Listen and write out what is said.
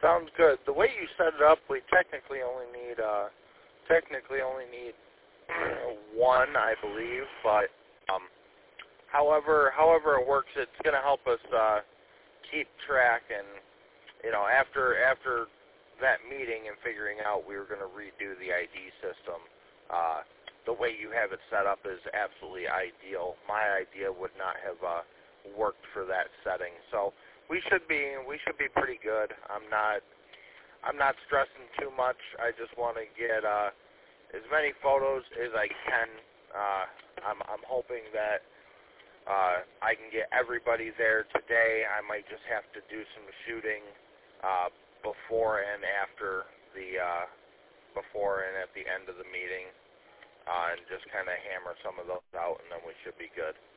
Sounds good. The way you set it up, we technically only need one, I believe. But however it works, it's going to help us keep track. And after that meeting and figuring out we were going to redo the ID system, the way you have it set up is absolutely ideal. My idea would not have worked for that setting. So we should be pretty good. I'm not stressing too much. I just want to get as many photos as I can. I'm hoping that I can get everybody there today. I might just have to do some shooting before and after before and at the end of the meeting, and just kind of hammer some of those out, and then we should be good.